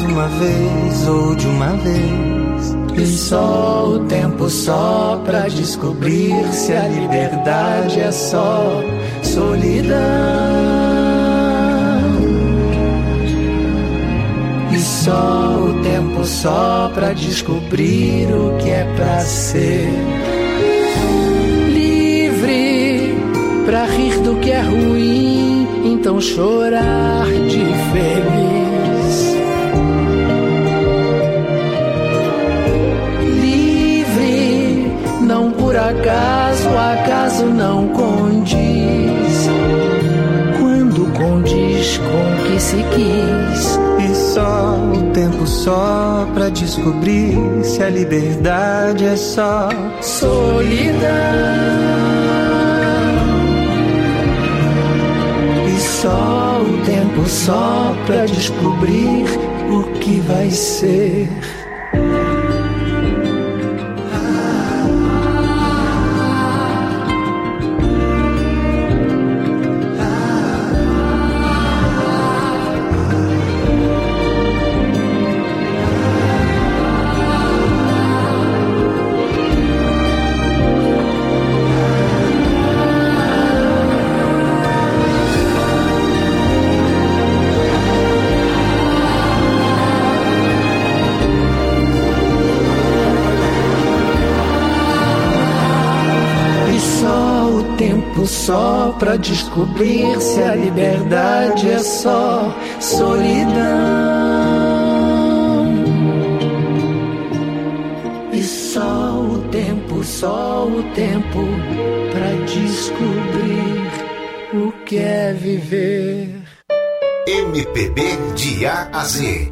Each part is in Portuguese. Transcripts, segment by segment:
uma vez ou de uma vez. E só o tempo só pra descobrir se a liberdade é só solidão. E só o tempo só pra descobrir o que é pra ser livre, pra rir do que é ruim, então chorar de feliz. Livre, não por acaso, acaso não condiz. Quando condiz com o que se quis. E só o tempo só pra descobrir se a liberdade é só solidão. E só o tempo só pra descobrir o que vai ser. Só pra descobrir se a liberdade é só solidão. E só o tempo pra descobrir o que é viver. MPB de A a Z.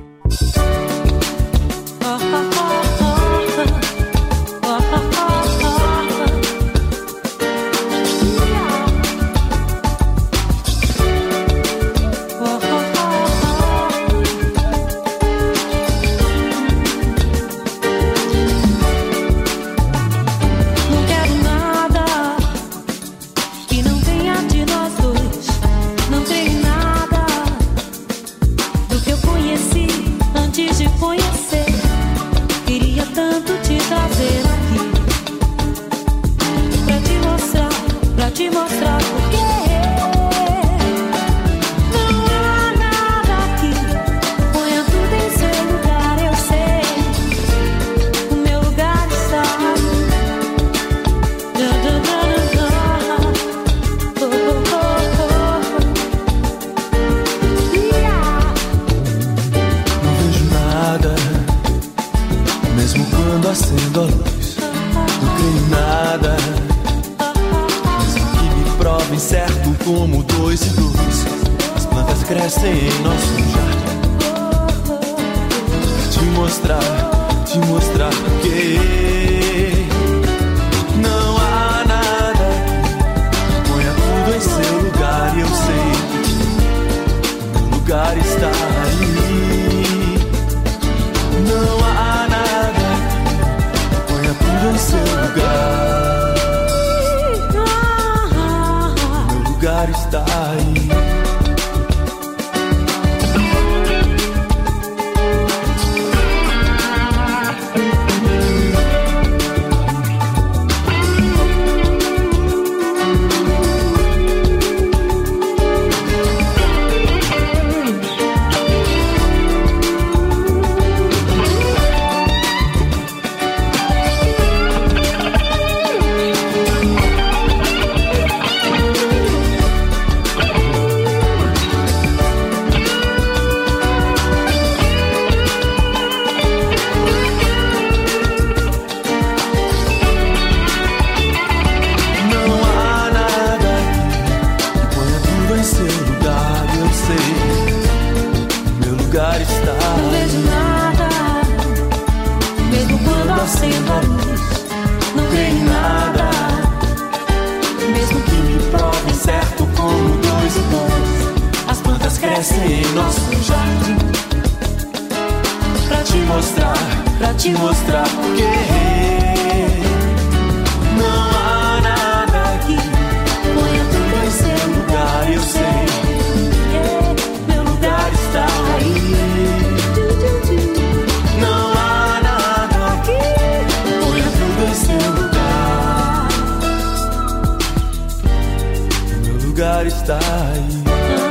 Pra te mostrar que não há nada aqui. Ponha tudo em seu lugar, eu sei. Meu lugar está aí. está aí.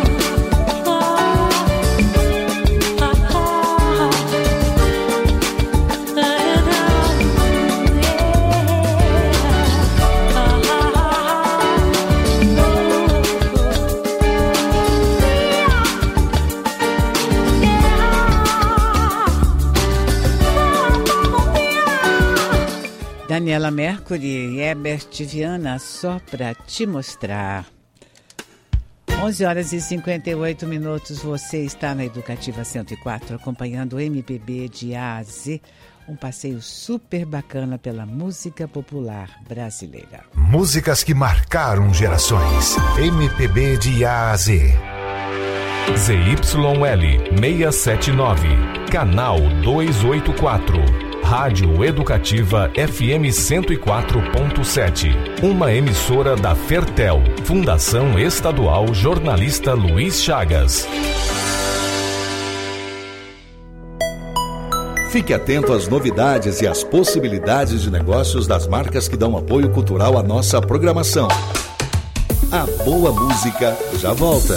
Daniela Mercury e Herbert Viana, só para te mostrar. 11 horas e 58 minutos, você está na Educativa 104, acompanhando o MPB de A a Z, um passeio super bacana pela música popular brasileira. Músicas que marcaram gerações. MPB de A a Z. ZYL 679, canal 284. Rádio Educativa FM 104.7. Uma emissora da Fertel, Fundação Estadual Jornalista Luiz Chagas. Fique atento às novidades e às possibilidades de negócios das marcas que dão apoio cultural à nossa programação. A boa música já volta.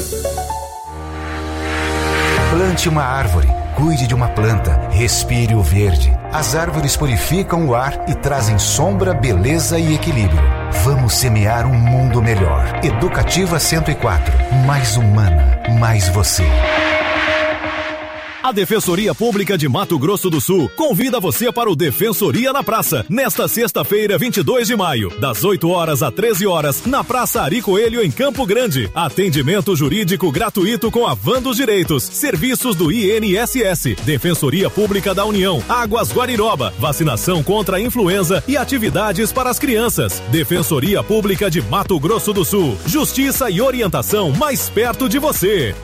Plante uma árvore, cuide de uma planta, respire o verde. As árvores purificam o ar e trazem sombra, beleza e equilíbrio. Vamos semear um mundo melhor. Educativa 104, mais humana, mais você. A Defensoria Pública de Mato Grosso do Sul convida você para o Defensoria na Praça, nesta sexta-feira, 22 de maio, das 8 horas às 13 horas, na Praça Ari Coelho, em Campo Grande. Atendimento jurídico gratuito com a Van dos Direitos, serviços do INSS, Defensoria Pública da União, Águas Guariroba, vacinação contra a influenza e atividades para as crianças. Defensoria Pública de Mato Grosso do Sul, justiça e orientação mais perto de você.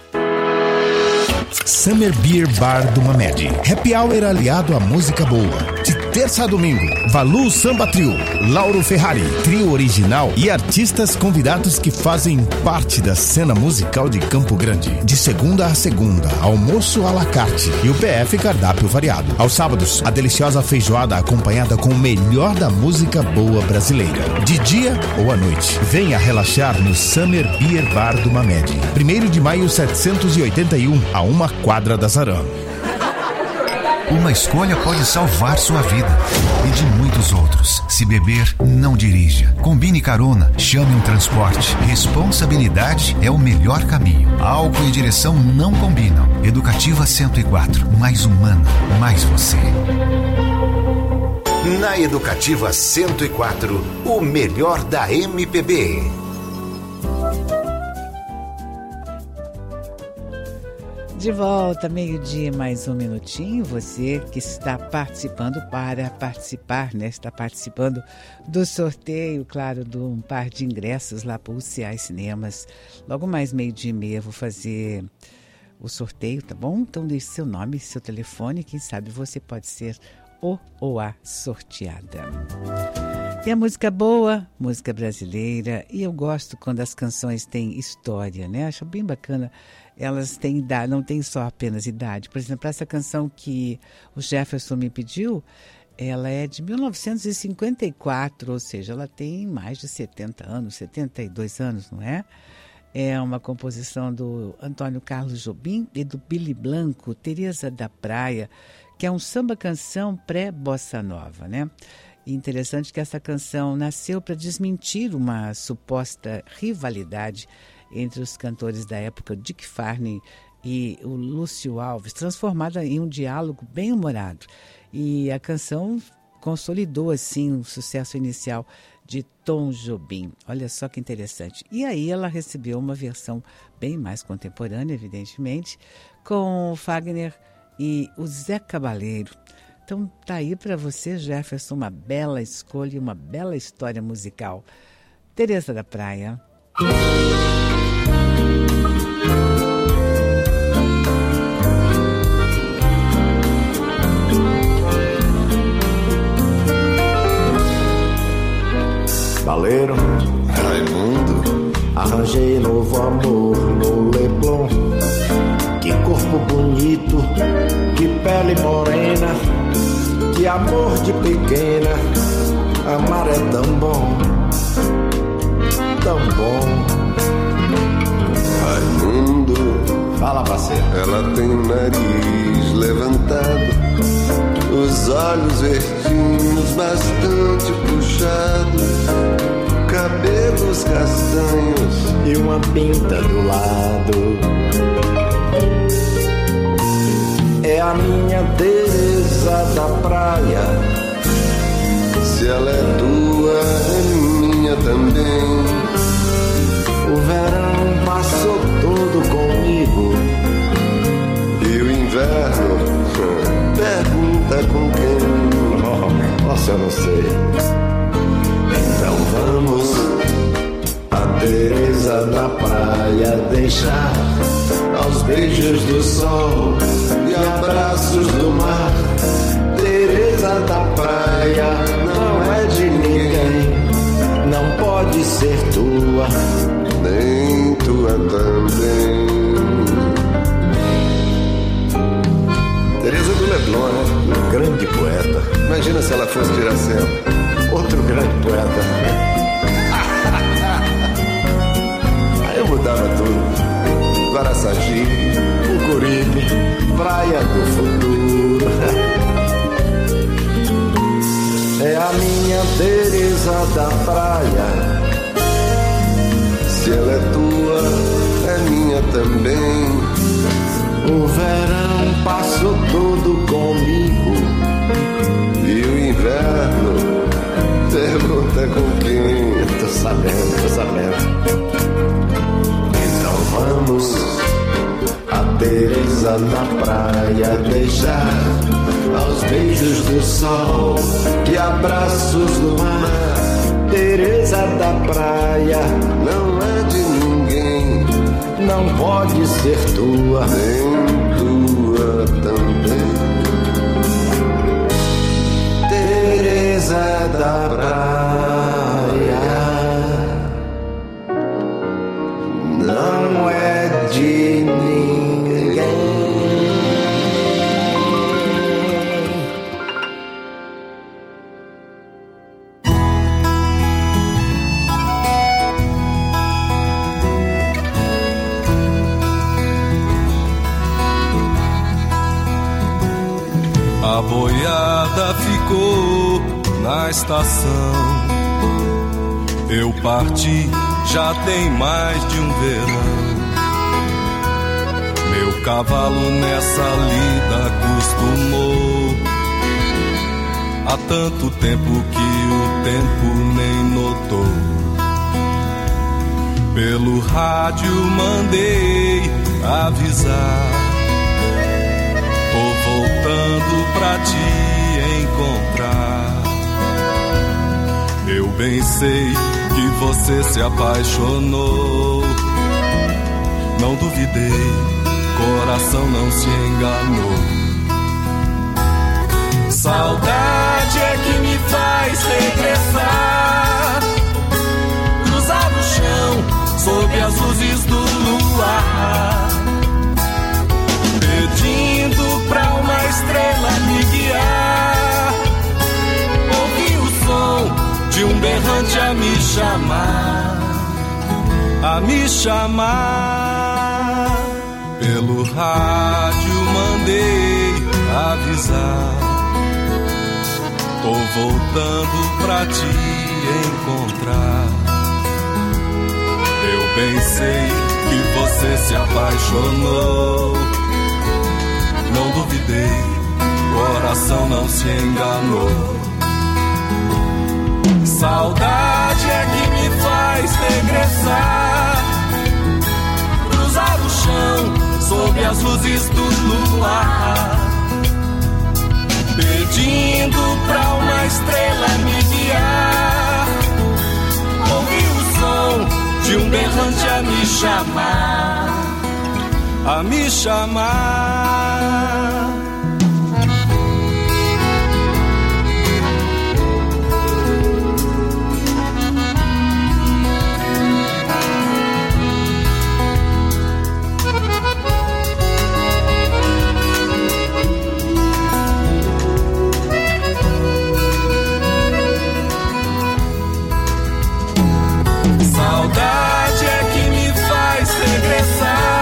Summer Beer Bar do Mamed. Happy Hour aliado à música boa. De terça a domingo, Valu Samba Trio, Lauro Ferrari, trio original e artistas convidados que fazem parte da cena musical de Campo Grande. De segunda a segunda, almoço à la carte e o PF cardápio variado. Aos sábados, a deliciosa feijoada acompanhada com o melhor da música boa brasileira. De dia ou à noite, venha relaxar no Summer Beer Bar do Mamed. 1º de maio 781, a uma quadra da Zarã. Uma escolha pode salvar sua vida e de muitos outros. Se beber, não dirija. Combine carona, chame um transporte. Responsabilidade é o melhor caminho. Álcool e direção não combinam. Educativa 104, mais humana, mais você. Na Educativa 104, o melhor da MPB. De volta, meio-dia, mais um minutinho. Você que está participando para participar, né? Está participando do sorteio, claro, de um par de ingressos lá para o UCA Cinemas. Logo mais meio-dia e meia vou fazer o sorteio, tá bom? Então deixe seu nome, seu telefone, quem sabe você pode ser o ou a sorteada. E a música boa, música brasileira, e eu gosto quando as canções têm história, né? Acho bem bacana. Elas têm idade, não tem só apenas idade. Por exemplo, essa canção que o Jefferson me pediu, ela é de 1954, ou seja, ela tem mais de 70 anos, 72 anos, não é? É uma composição do Antônio Carlos Jobim e do Billy Blanco, Teresa da Praia, que é um samba-canção pré-bossa nova, né? E interessante que essa canção nasceu para desmentir uma suposta rivalidade entre os cantores da época, Dick Farney e o Lúcio Alves, transformada em um diálogo bem humorado. E a canção consolidou, assim, o sucesso inicial de Tom Jobim. Olha só que interessante. E aí ela recebeu uma versão bem mais contemporânea, evidentemente, com o Fagner e o Zé Cabaleiro. Então tá aí para você, Jefferson, uma bela escolha e uma bela história musical. Teresa da Praia. Baleiro, Raimundo, arranjei novo amor no Leblon. Que corpo bonito, que pele morena, que amor de pequena, amar é tão bom, tão bom. mundo. Fala, parceiro. Ela tem o nariz levantado, os olhos verdinhos bastante puxados, cabelos castanhos e uma pinta do lado. É a minha Teresa da praia. Se ela é tua, é minha também. O verão passou todo comigo e o inverno, pergunta com quem. Nossa, eu não sei. Então vamos a Teresa da praia deixar aos beijos do sol e abraços do mar. Teresa da praia não é de ninguém, não pode ser tua, nem tua também. Teresa do Leblon, né? Um grande poeta. Imagina se ela fosse de Iracema. Outro grande poeta. Aí eu mudava tudo. Guaraçagi, Mucuripe, Praia do Futuro. É a minha Teresa da praia. Se ela é tua, é minha também. O verão passou todo comigo e o inverno, pergunta com quem. Tô sabendo. Então vamos a Teresa da praia deixar aos beijos do sol e abraços do mar. Teresa da praia não é de ninguém, não pode ser tua, nem tua também. Teresa da praia não é de ninguém. A boiada ficou na estação. Eu parti, já tem mais de um verão. Meu cavalo nessa lida acostumou. Há tanto tempo que o tempo nem notou. Pelo rádio mandei avisar. Tô voltando pra te encontrar. Eu bem sei que você se apaixonou. Não duvidei, coração não se enganou. Saudade é que me faz regressar, cruzar o chão sob as luzes do luar, pedindo pra uma estrela me guiar. Ouvi o som de um berrante a me chamar, a me chamar. Pelo rádio mandei avisar. Tô voltando pra te encontrar. Eu bem sei que você se apaixonou. Não duvidei, coração não se enganou. Saudade é que me faz regressar, cruzar o chão sob as luzes do luar, pedindo pra uma estrela me guiar. Ouvi o som de um berrante a me chamar, a me chamar. Saudade é que me faz regressar,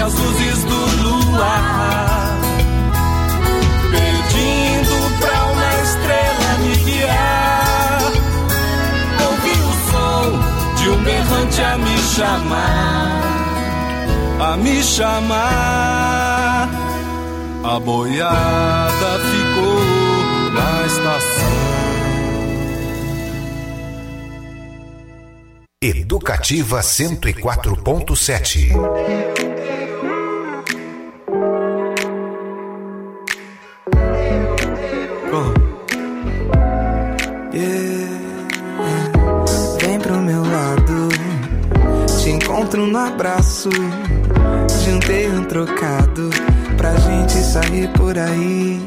as luzes do luar, pedindo pra uma estrela me guiar. Ouvi o som de um berrante a me chamar, a me chamar. A boiada ficou na estação. Educativa 104.7. Vem pro meu lado, te encontro no abraço. Juntei um trocado pra gente sair por aí.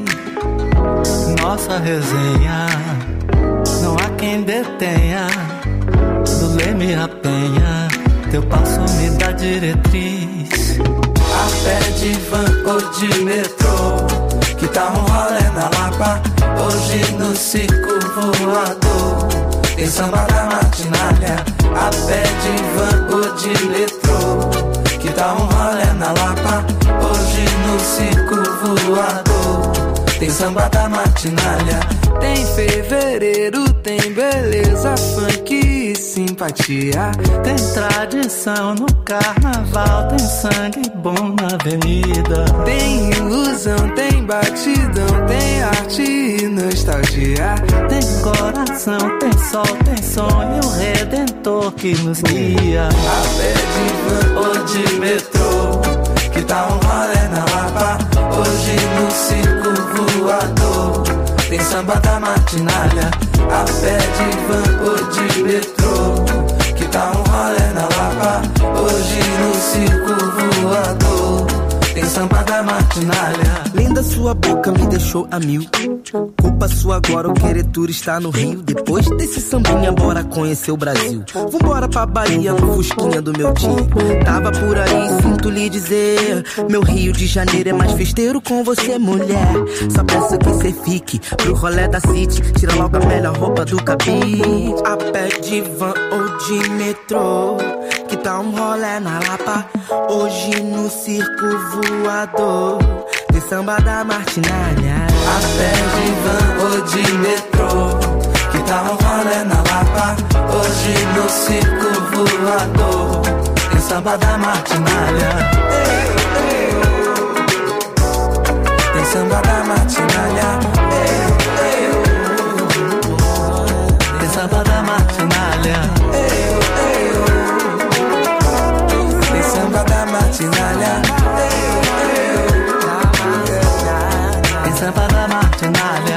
Nossa resenha, não há quem detenha. Do Leme a Penha, teu passo me dá diretriz. A pé de van ou de metrô, que tá um rolê na Lapa. Hoje no circo voador, tem samba da martinalha. A pé de van ou de metrô, que tá um rolê na Lapa. Hoje no circo voador, tem samba da martinalha. Tem fevereiro, tem beleza, funk e simpatia. Tem tradição no carnaval, tem sangue bom na avenida. Tem ilusão, tem batidão, tem arte e nostalgia. Tem coração, tem sol, tem sonho, o redentor que nos guia. A pé de van ou de metrô, que tá um rolê na Lapa. Hoje no circo voador, tem samba da martinalha. A pé de van ou de metrô, que tá um rolê na Lapa. Hoje no circo voador, tem samba da martinalha. Linda sua boca me deixou a mil. Culpa sua agora o querer turistar no Rio. Depois desse sambinha, bora conhecer o Brasil. Vambora pra Bahia no fusquinha do meu tio. Tava por aí, sinto lhe dizer, meu Rio de Janeiro é mais festeiro com você, mulher. Só peço que cê fique pro rolê da City. Tira logo a melhor roupa do cabide. A pé de van ou de metrô, que tá um rolê na Lapa. Hoje no circo voador, tem samba da martinalha. A pé de van ou de metrô, que tá um rolê na Lapa. Hoje no circo voador, tem samba da martinalha. Tem samba da martinalha. Tem samba da martinalha. Tem samba da martinalha. Tem samba da martinalha.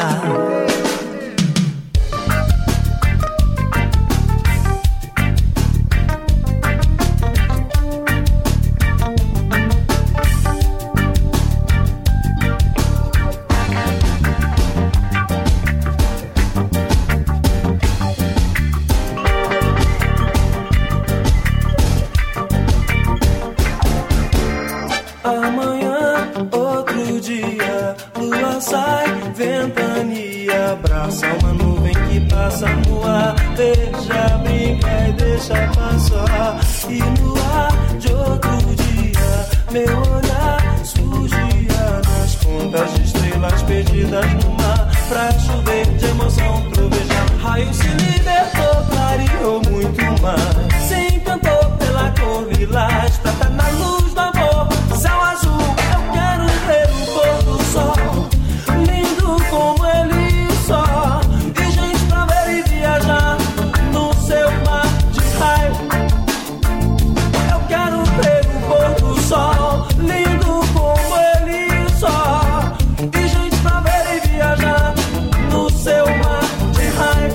Amanhã, outro dia, lua sai, ventania, abraça uma nuvem que passa no ar. Deixa brincar e deixa passar. E no ar de outro dia, meu olhar surgia nas pontas de estrelas perdidas no mar. Pra chover de emoção, trovejar. Raio se libertou, clareou muito mais. Se encantou pela cor lilás, prata na luz do amor. Céu azul, eu quero ver o pôr do sol, lindo como ele só. E gente pra ver e viajar no seu mar de raio. Eu quero ver o pôr do sol, lindo como ele só. E gente pra ver e viajar no seu mar de raio.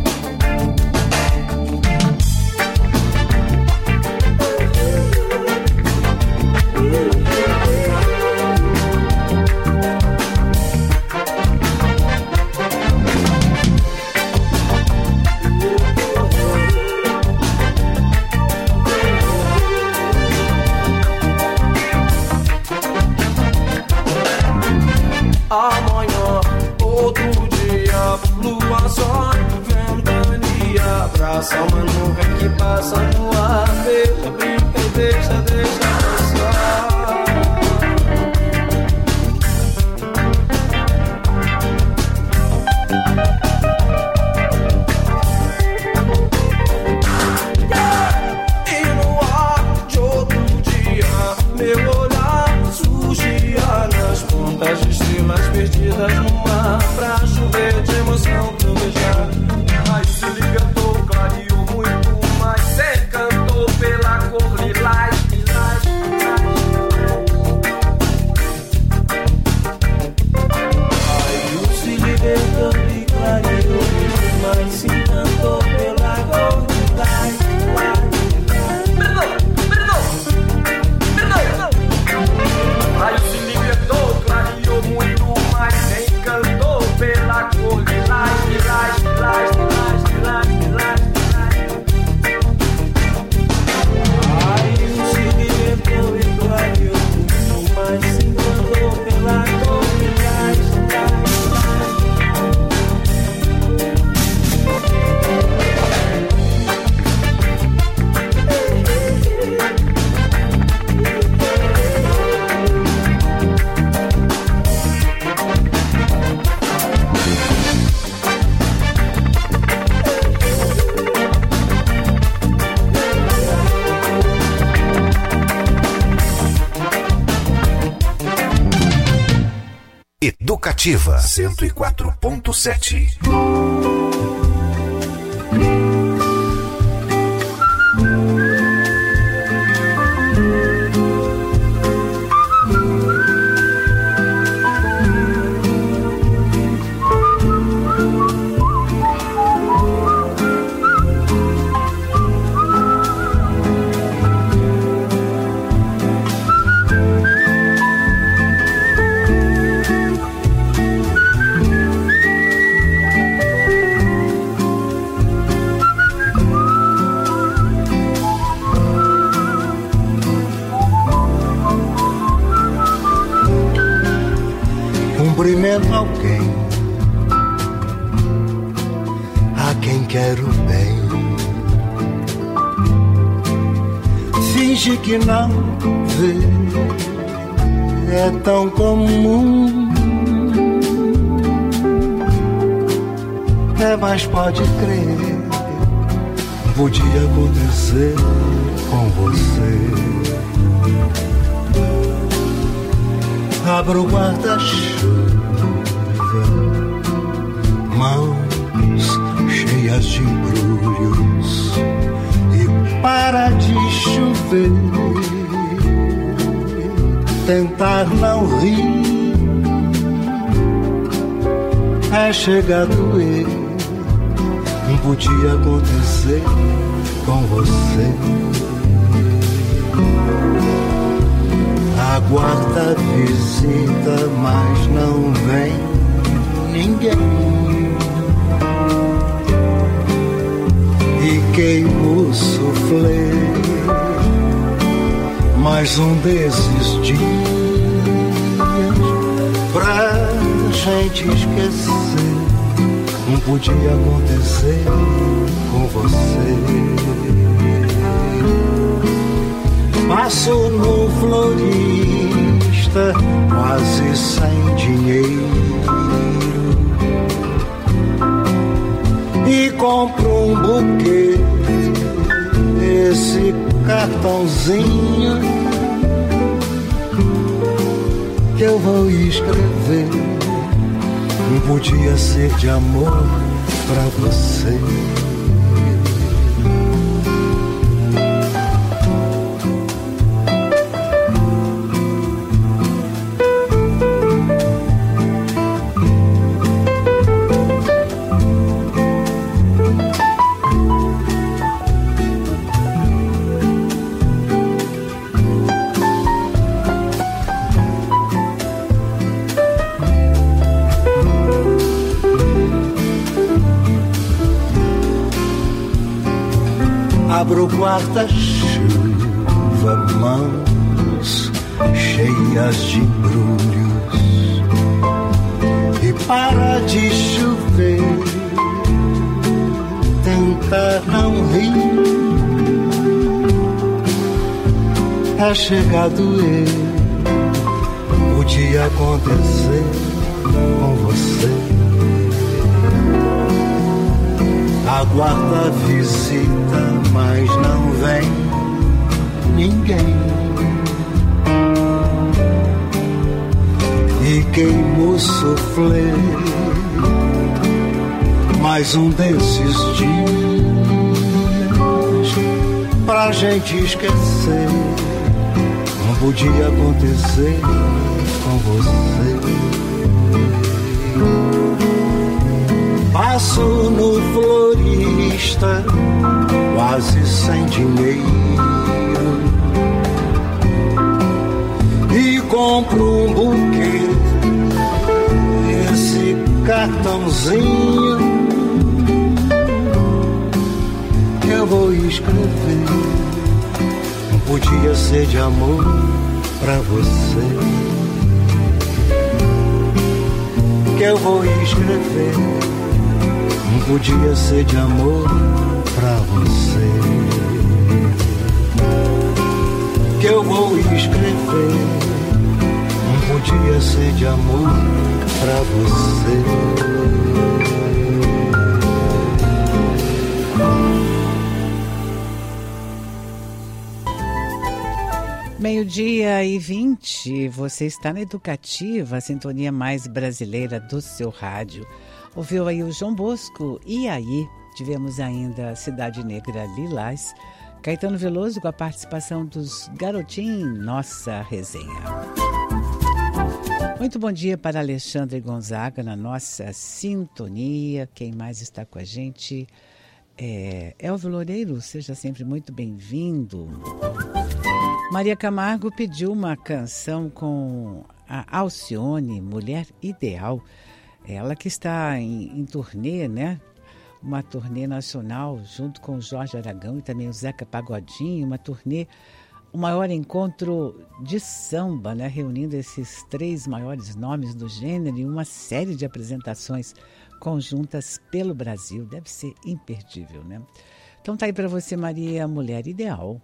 Amanhã, outro dia, lua só, ventania, abraça uma nuvem que passa no ar. Deixa brincar, deixa passar. Educativa 104.7. Cumprimento alguém a quem quero bem. Finge que não vê, é tão comum. Mas pode crer, podia acontecer com você. Abra o guarda-chuva, mãos cheias de embrulhos, e para de chover, tentar não rir, é chegar a doer, não podia acontecer com você. Aguarda a visita, mas não vem ninguém. E queimo o soufflé, mais um desses dias pra gente esquecer. Não podia acontecer com você. Passo no florista, quase sem dinheiro, e compro um buquê, esse cartãozinho que eu vou escrever. Não podia ser de amor pra você. Abro o guarda-chuva, mãos cheias de embrulhos, e para de chover, tentar não rir, é chegar a doer, podia acontecer com você. Aguarda a visita, mas não vem ninguém. E queimo o soufflé, mais um desses dias pra gente esquecer. Não podia acontecer com você. Passo no florista, quase sem dinheiro, e compro um buquê, esse cartãozinho que eu vou escrever. Não podia ser de amor pra você, que eu vou escrever. Não podia ser de amor pra você, que eu vou escrever. Não podia ser de amor pra você. 12h20, você está na Educativa, a sintonia mais brasileira do seu rádio. Ouviu aí o João Bosco, e aí tivemos ainda Cidade Negra Lilás, Caetano Veloso com a participação dos Garotinhos, nossa resenha. Muito bom dia para Alexandre Gonzaga na nossa sintonia. Quem mais está com a gente? Elvio Loureiro, seja sempre muito bem-vindo. Maria Camargo pediu uma canção com a Alcione, Mulher Ideal. Ela que está em turnê, né? Uma turnê nacional junto com o Jorge Aragão e também o Zeca Pagodinho, uma turnê, o maior encontro de samba, né? Reunindo esses 3 maiores nomes do gênero em uma série de apresentações conjuntas pelo Brasil. Deve ser imperdível, né? Então tá aí para você, Maria, Mulher Ideal.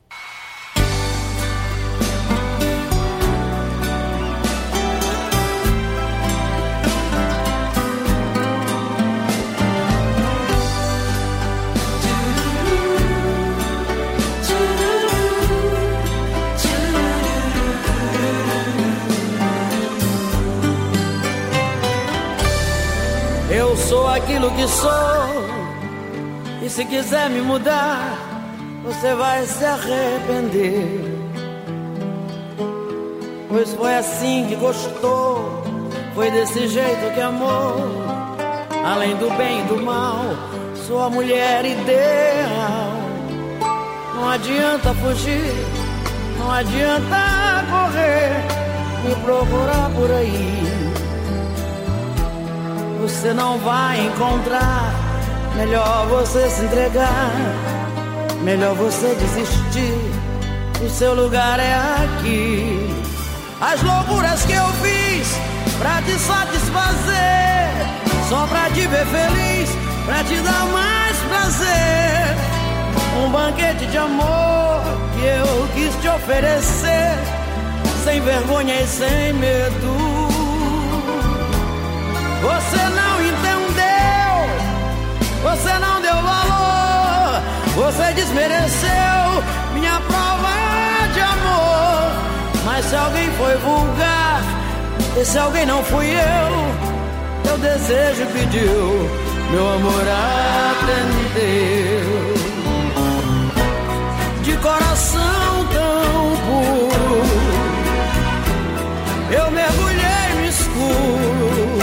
Eu sou aquilo que sou, e se quiser me mudar, você vai se arrepender. Pois foi assim que gostou, foi desse jeito que amou. Além do bem e do mal, sou a mulher ideal. Não adianta fugir, não adianta correr, me procurar por aí. Você não vai encontrar, melhor você se entregar, melhor você desistir, o seu lugar é aqui. As loucuras que eu fiz pra te satisfazer, só pra te ver feliz, pra te dar mais prazer. Um banquete de amor que eu quis te oferecer, sem vergonha e sem medo. Você não entendeu, você não deu valor, você desmereceu minha prova de amor. Mas se alguém foi vulgar, e se alguém não fui eu, teu desejo pediu, meu amor atendeu. De coração tão puro, eu mergulhei no escuro.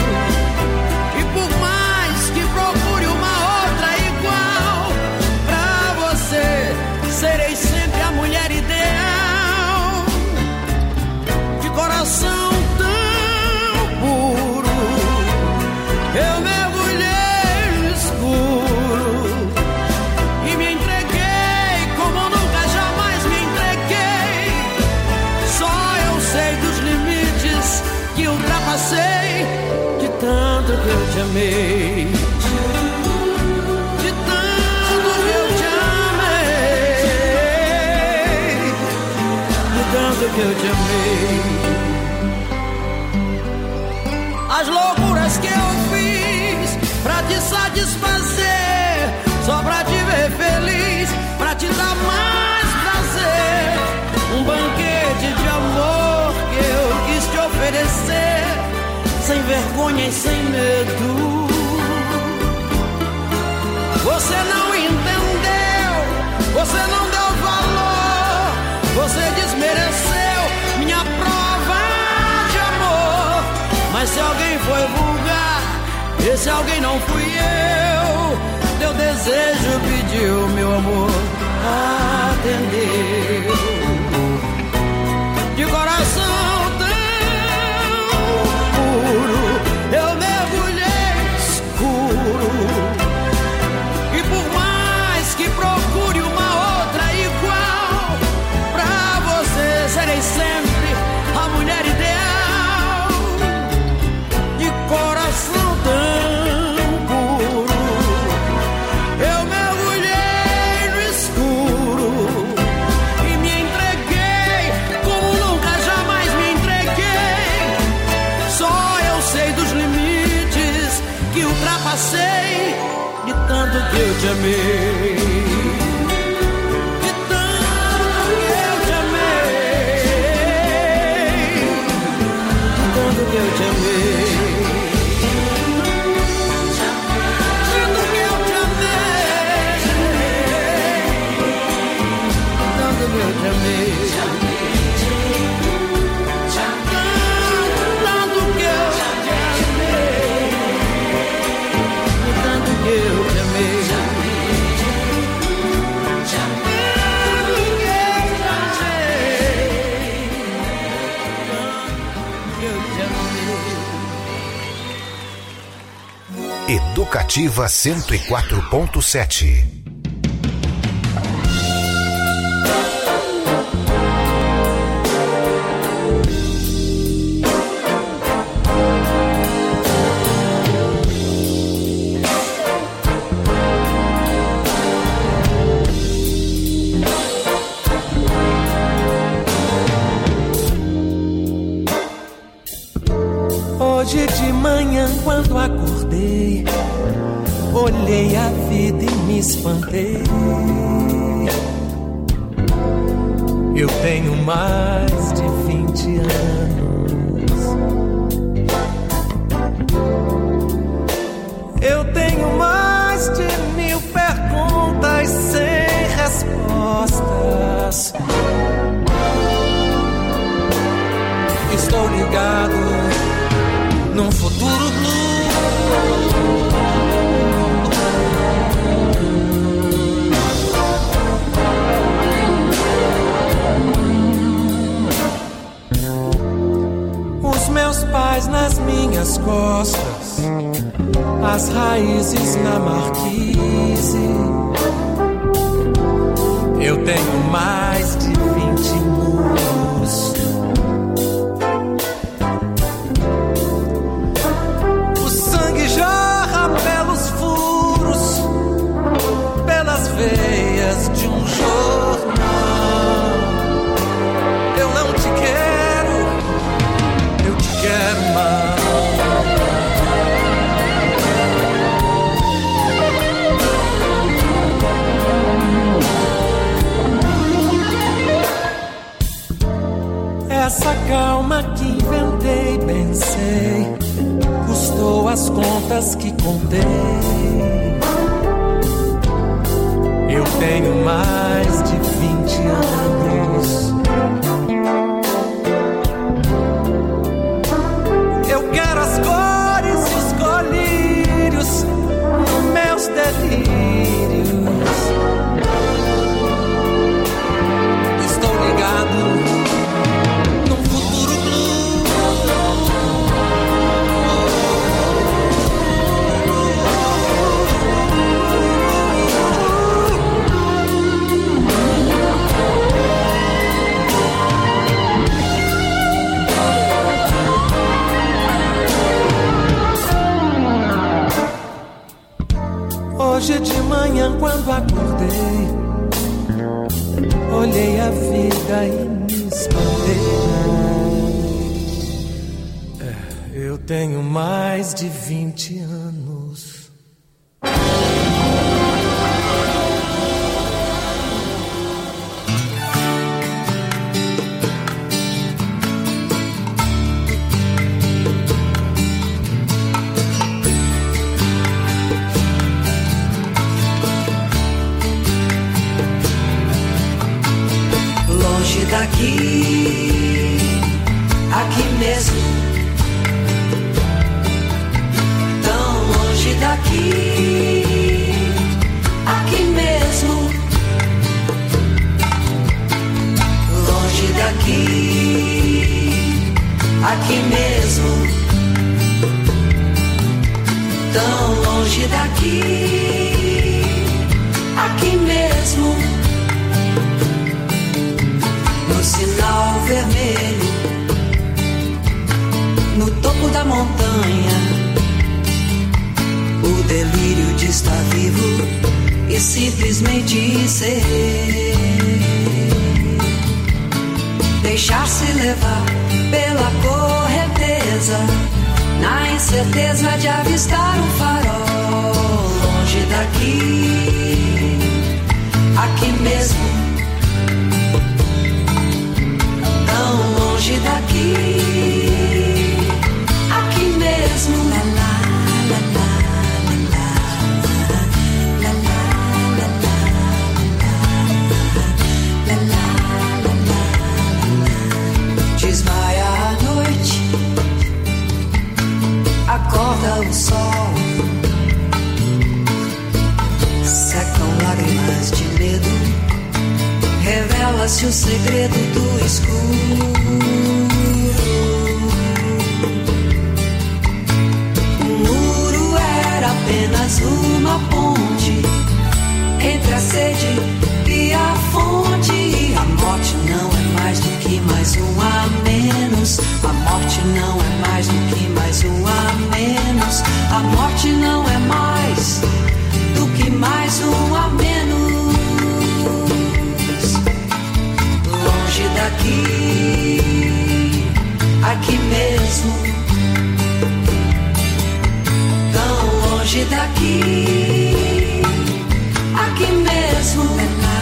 Serei sempre a mulher ideal, de coração tão puro. Eu mergulhei no escuro e me entreguei como nunca jamais me entreguei. Só eu sei dos limites que ultrapassei, de tanto que eu te amei. Tanto que eu te amei. As loucuras que eu fiz pra te satisfazer, só pra te ver feliz, pra te dar mais prazer. Um banquete de amor que eu quis te oferecer, sem vergonha e sem medo. Você não entendeu, você não deu valor, você desmereceu minha prova de amor. Mas se alguém foi vulgar, esse alguém não fui eu, teu desejo pediu, meu amor atendeu. De coração tão puro, eu mergulhei no escuro. E por mais que procure uma outra igual, serei sempre a mulher ideal, de coração tão puro. Eu mergulhei no escuro e me entreguei como nunca jamais me entreguei. Só eu sei dos limites que ultrapassei, de tanto que eu te amei. De tanto que eu te amei. Rio de Janeiro. Educativa 104.7. Hoje de manhã, quando acordei, olhei a vida e me espantei. Eu tenho mais de 20 anos. Eu tenho mais de 1000 perguntas sem respostas. Estou ligado num futuro blue. Os meus pais nas minhas costas, as raízes na marquise. Eu tenho mais de 20 muros. Veias de um jornal. Eu não te quero, eu te quero mais. Essa calma que inventei, pensei, custou as contas que contei. Eu tenho mais de 20 anos. Eu quero as cores e os colírios nos meus delírios. Estou ligado num futuro blue. Hoje de manhã, quando acordei, olhei a vida e me espantei. Eu tenho mais de 20 anos. Daqui, aqui mesmo, tão longe daqui, aqui mesmo, longe daqui, aqui mesmo, tão longe daqui, aqui mesmo. No sinal vermelho, no topo da montanha, o delírio de estar vivo e simplesmente ser. Deixar-se levar pela correnteza, na incerteza de avistar um farol. Longe daqui, aqui mesmo, longe daqui, aqui mesmo. La la la la la la la la la la la. Desmaia a noite, acorda o sol, secam lágrimas de medo. Revela-se o segredo do escuro. aqui mesmo, tão longe daqui, aqui mesmo.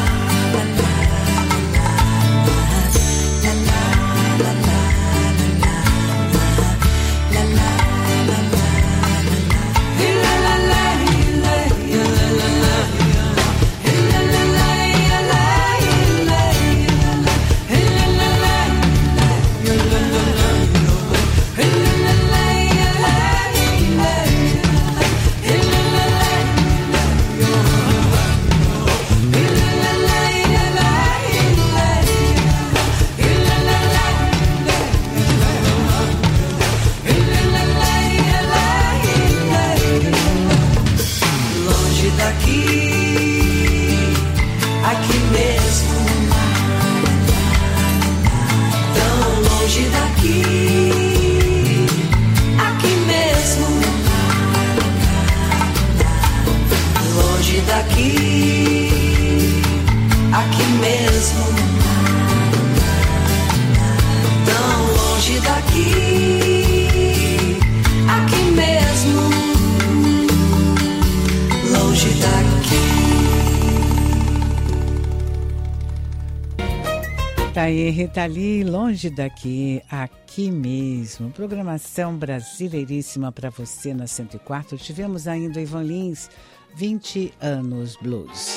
Aí, Rita Lee, longe daqui, aqui mesmo. Programação brasileiríssima para você na 104. Tivemos ainda Ivan Lins, 20 anos blues.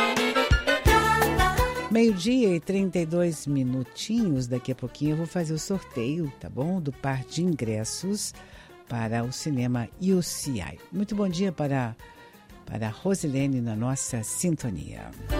12:32 e 32 minutinhos. Daqui a pouquinho eu vou fazer o sorteio, tá bom? Do par de ingressos para o cinema UCI. Muito bom dia para a Rosilene na nossa sintonia.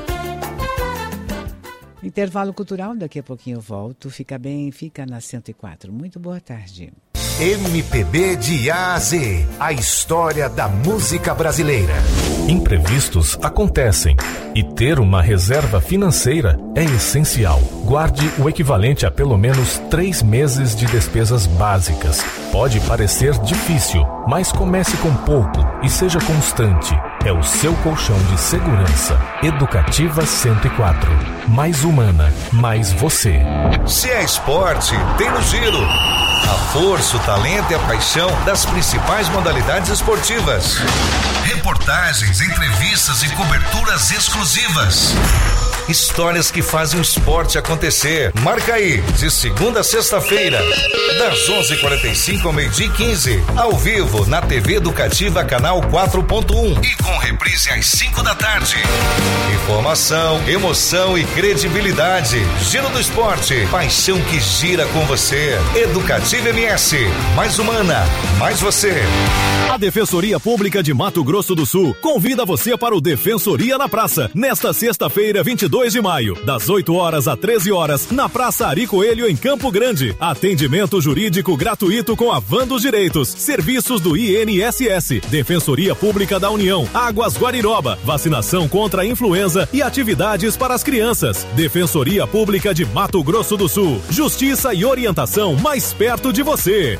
Intervalo cultural, daqui a pouquinho eu volto. Fica bem, fica na 104. Muito boa tarde. MPB de A a Z, a história da música brasileira. Imprevistos acontecem e ter uma reserva financeira é essencial. Guarde o equivalente a pelo menos 3 meses de despesas básicas. Pode parecer difícil, mas comece com pouco e seja constante. É o seu colchão de segurança. Educativa 104. Mais humana, mais você. Se é esporte, tem no Giro. A força, o talento e a paixão das principais modalidades esportivas. Reportagens, entrevistas e coberturas exclusivas. Histórias que fazem o esporte acontecer. Marca aí, de segunda a sexta-feira, das 11h45 ao 12h15, ao vivo na TV Educativa Canal 4.1 e com reprise às 5 da tarde. Informação, emoção e credibilidade. Giro do Esporte, paixão que gira com você. Educativa MS, mais humana, mais você. A Defensoria Pública de Mato Grosso do Sul convida você para o Defensoria na Praça, nesta sexta-feira, 22 de maio, das 8 horas a 13 horas, na Praça Ari Coelho, em Campo Grande. Atendimento jurídico gratuito com a Van dos Direitos, serviços do INSS, Defensoria Pública da União, Águas Guariroba, vacinação contra a influenza e atividades para as crianças. Defensoria Pública de Mato Grosso do Sul, justiça e orientação mais perto de você.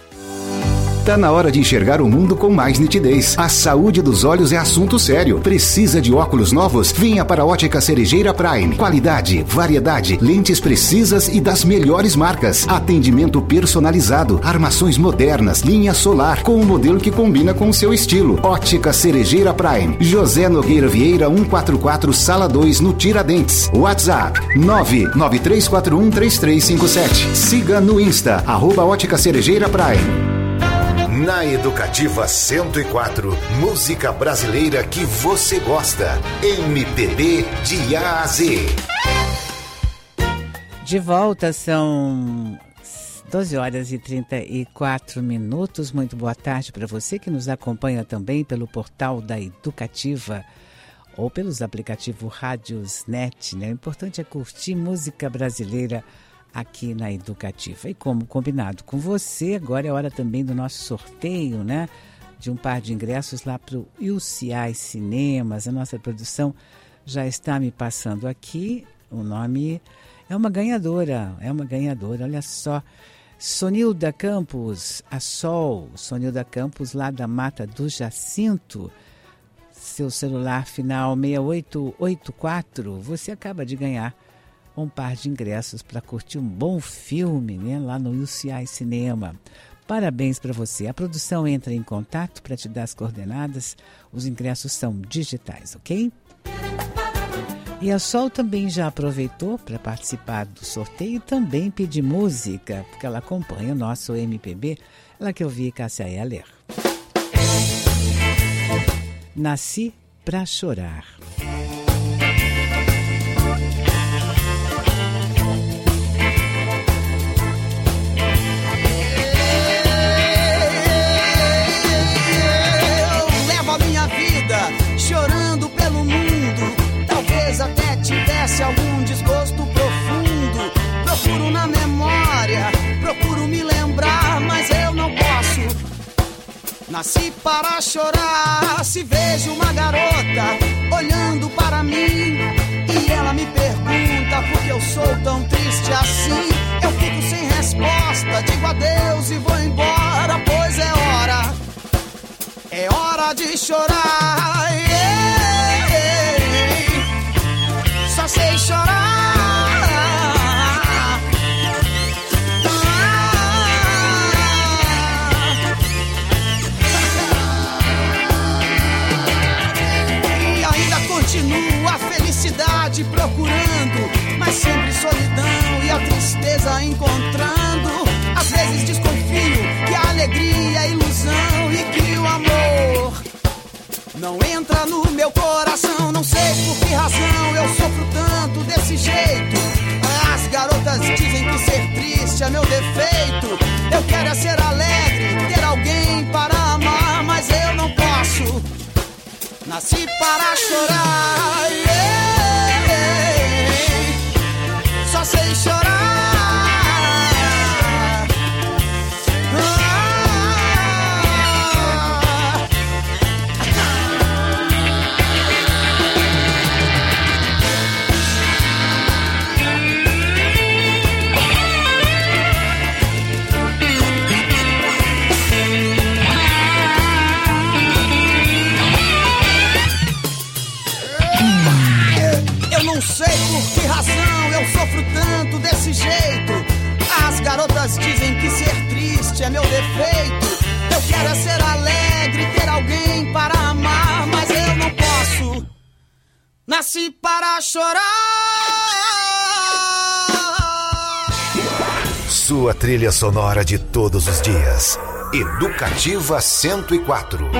Tá na hora de enxergar o mundo com mais nitidez. A saúde dos olhos é assunto sério. Precisa de óculos novos? Venha para a Ótica Cerejeira Prime. Qualidade, variedade, lentes precisas e das melhores marcas. Atendimento personalizado, armações modernas, linha solar, com um modelo que combina com o seu estilo. Ótica Cerejeira Prime. José Nogueira Vieira, 144, Sala 2, no Tiradentes. WhatsApp 993413357. Siga no Insta, @Ótica Cerejeira Prime. Na Educativa 104, música brasileira que você gosta. MPB de A a Z. De volta, são 12 horas e 34 minutos. Muito boa tarde para você que nos acompanha também pelo portal da Educativa ou pelos aplicativos Rádios Net, né? O importante é curtir música brasileira aqui na Educativa. E como combinado com você, agora é hora também do nosso sorteio, né? De um par de ingressos lá para o UCI Cinemas. A nossa produção já está me passando aqui. O nome é uma ganhadora, olha só. Sonilda Campos, a Sol. Sonilda Campos, lá da Mata do Jacinto. Seu celular final 6884. Você acaba de ganhar um par de ingressos para curtir um bom filme, né, lá no UCI Cinema. Parabéns para você. A produção entra em contato para te dar as coordenadas. Os ingressos são digitais, ok? E a Sol também já aproveitou para participar do sorteio e também pedir música, porque ela acompanha o nosso MPB. Ela que eu vi, Cássia Eller. Nasci pra chorar. Eu levo a minha vida chorando pelo mundo. Talvez até tivesse algum desgosto profundo. Procuro na memória, procuro me lembrar, mas eu não posso. Nasci para chorar. Se vejo uma garota olhando para mim e ela me pergunta por que eu sou tão triste assim, eu fico sem resposta, digo adeus e vou embora, pois é hora de chorar. Só sei chorar. Continuo a felicidade procurando, mas sempre solidão e a tristeza encontrando. Às vezes desconfio que a alegria é ilusão e que o amor não entra no meu coração. Não sei por que razão eu sofro tanto desse jeito. As garotas dizem que ser triste é meu defeito. Eu quero é ser alegre, ter alguém para amar, mas eu não posso. Nasci para chorar, só sei chorar. Não sei por que razão eu sofro tanto desse jeito. As garotas dizem que ser triste é meu defeito. Eu quero é ser alegre, ter alguém para amar, mas eu não posso. Nasci para chorar. Sua trilha sonora de todos os dias. Educativa 104.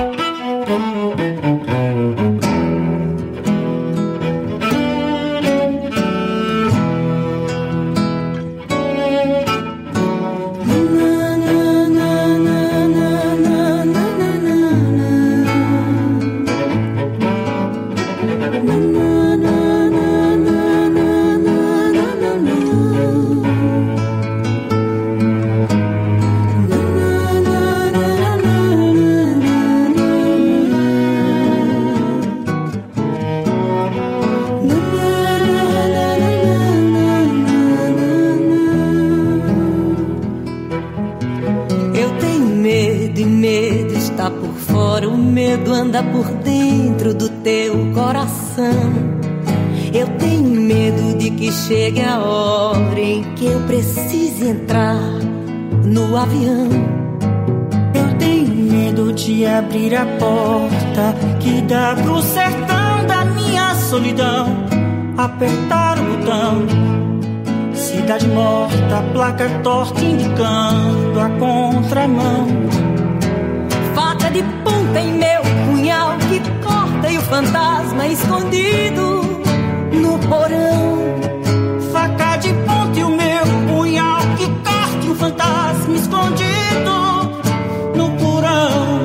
Anda por dentro do teu coração. Eu tenho medo de que chegue a hora em que eu precise entrar no avião. Eu tenho medo de abrir a porta que dá pro sertão da minha solidão. Apertar o botão, cidade morta, placa torta indicando a contramão. Faca de ponta em meu punhal que corta e o fantasma escondido no porão. Faca de ponta e o meu punhal que corta e o fantasma escondido no porão.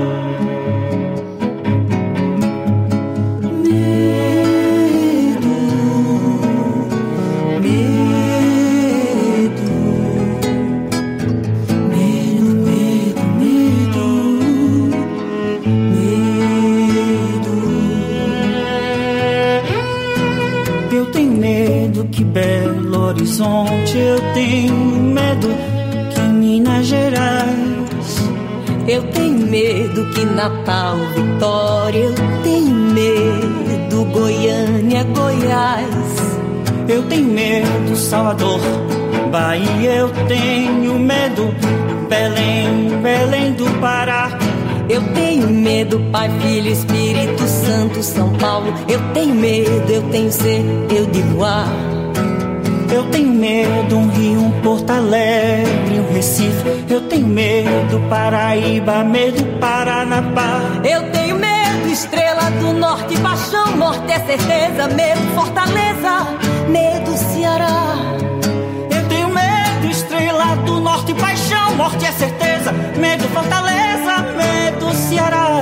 Que Belo Horizonte, eu tenho medo que Minas Gerais. Eu tenho medo que Natal, Vitória. Eu tenho medo Goiânia, Goiás. eu tenho medo. Salvador, Bahia, eu tenho medo. Belém, Belém do Pará, eu tenho medo. Pai, Filho, Espírito Santo, São Paulo, eu tenho medo, eu tenho sede, eu digo ar. Eu tenho medo, um Rio, um Porto Alegre, um Recife. Eu tenho medo, Paraíba, medo, Paranapá. Eu tenho medo, Estrela do Norte, paixão, morte é certeza. Medo, Fortaleza, medo, Ceará. Eu tenho medo, Estrela do Norte, paixão, morte é certeza. Medo, Fortaleza, medo, Ceará.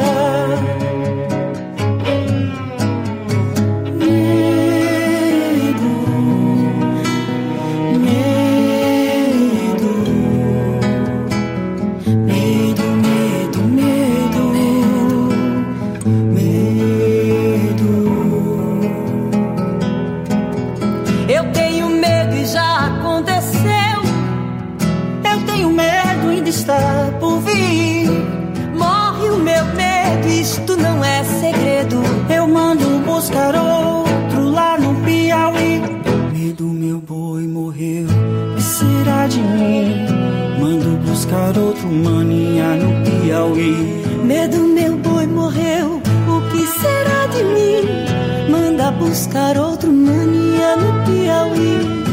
Está por vir. Morre o meu medo, isto não é segredo. Eu mando buscar outro lá no Piauí. Medo, meu boi morreu, que será de mim? Mando buscar outro maninha no Piauí. Medo, meu boi morreu, o que será de mim? Manda buscar outro maninha no Piauí.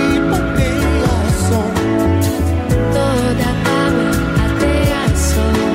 Toda tripa tem a som, toda palma até a som.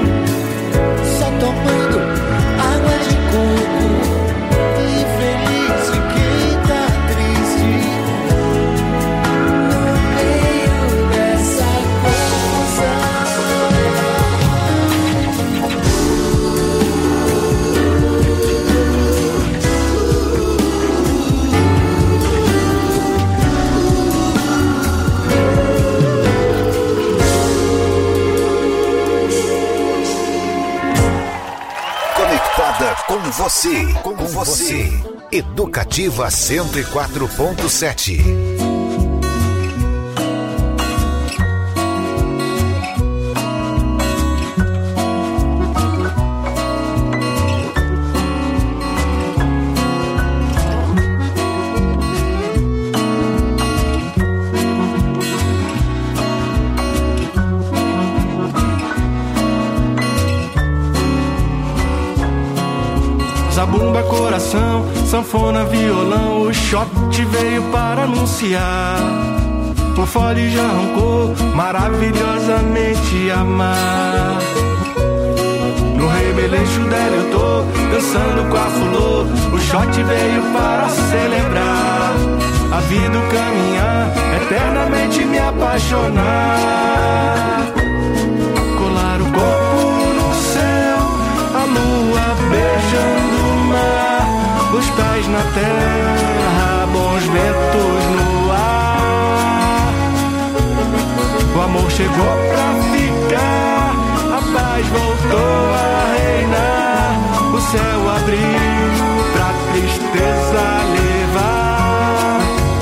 Com você. Educativa 104.7. Zabumba, coração, sanfona, violão, o shot veio para anunciar. O fole já arrancou, maravilhosamente amar. No remeleixo dela eu tô, dançando com a fulô. O shot veio para celebrar a vida, o caminhar, eternamente me apaixonar. Colar o corpo no céu, a lua beijando o mar, os pés na terra, bons ventos no ar. O amor chegou pra ficar, a paz voltou a reinar. O céu abriu pra tristeza levar.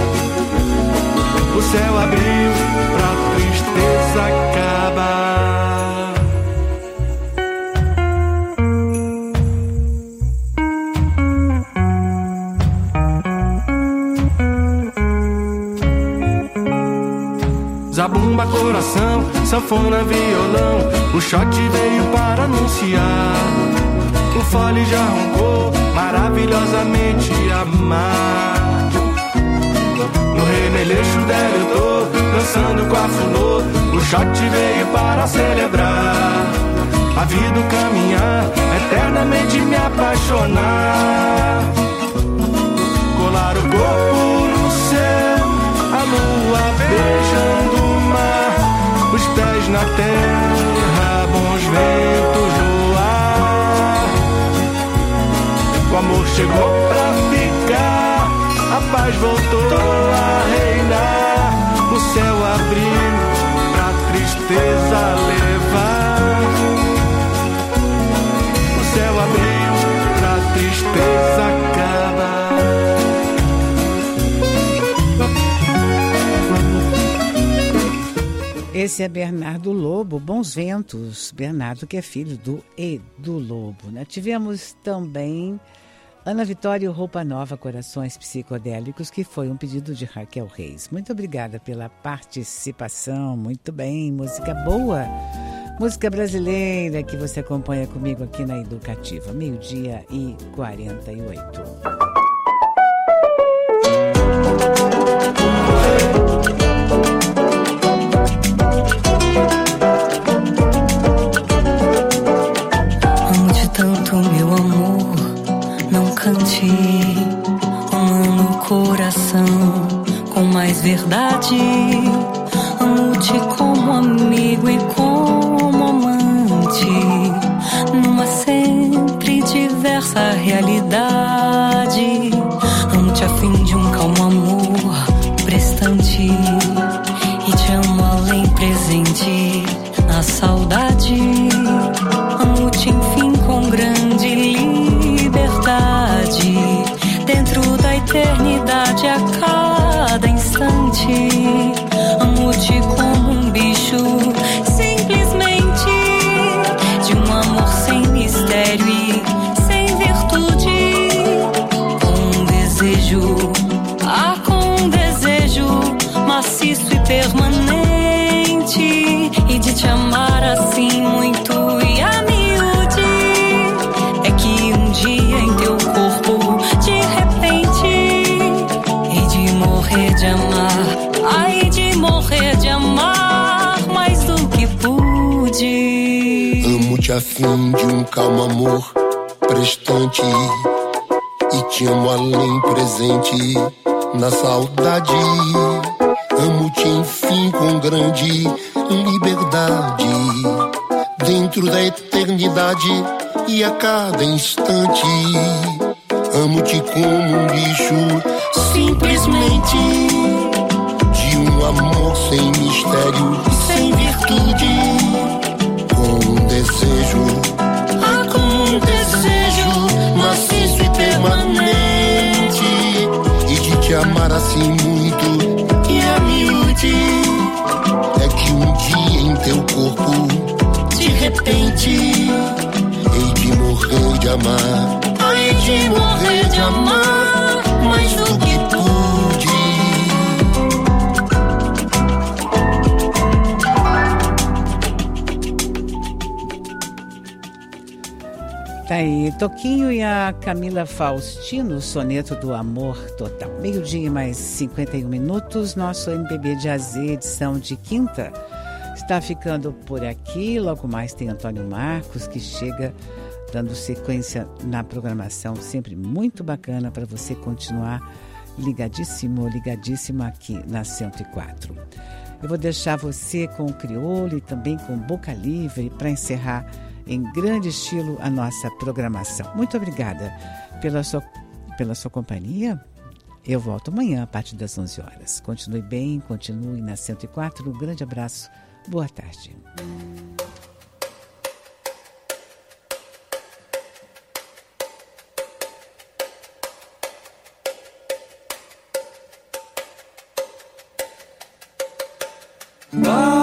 O céu abriu pra tristeza acabar. Zabumba, coração, sanfona, violão, o shot veio para anunciar. O fole já roncou, maravilhosamente amar. No remeleixo dela eu tô, dançando com a fulô. O shot veio para celebrar a vida, o caminhar, eternamente me apaixonar. Colar o corpo no céu, a lua beijando o mar, os pés na terra, bons ventos no ar. O amor chegou pra ficar, a paz voltou a reinar. O céu abriu pra tristeza levar. O céu abriu pra tristeza acabar. Esse é Bernardo Lobo, Bons Ventos. Bernardo, que é filho do Edu Lobo, né? Tivemos também Ana Vitória, Roupa Nova, Corações Psicodélicos, que foi um pedido de Raquel Reis. Muito obrigada pela participação. Muito bem, música boa. Música brasileira que você acompanha comigo aqui na Educativa. 12h48. Tanto, meu amor, não cante. Amo no coração com mais verdade. Amo-te como amigo e como amante, numa sempre diversa realidade. Amo-te a fim de um calmo amor prestante, e te amo além presente na saudade. Amo-te enfim com grande liberdade, dentro da eternidade a cada instante. Amo-te como um bicho, simplesmente, de um amor sem mistério e sem virtude. Com um desejo maciço e permanente, e de te amar assim muito e a miúde. É que um dia em teu corpo, de repente, hei de morrer de amar. Ai, de morrer de amar mais do que pude. Amo-te a fim de um calmo amor prestante, e te amo além presente na saudade. Amo-te enfim com grande liberdade, dentro da eternidade e a cada instante. Amo-te como um bicho, simplesmente, de um amor sem mistério e sem virtude. Com um desejo Tá aí, Toquinho e a Camila Faustino, Soneto do Amor Total. 12:51, nosso MPB Jazz, edição de quinta, está ficando por aqui. Logo mais tem Antônio Marcos, que chega dando sequência na programação, sempre muito bacana para você continuar ligadíssimo, ligadíssimo aqui na 104. Eu vou deixar você com o Crioulo e também com Boca Livre para encerrar em grande estilo a nossa programação. Muito obrigada pela sua companhia. Eu volto amanhã a partir das 11 horas. Continue bem, continue na 104. Um grande abraço. Boa tarde. Bye.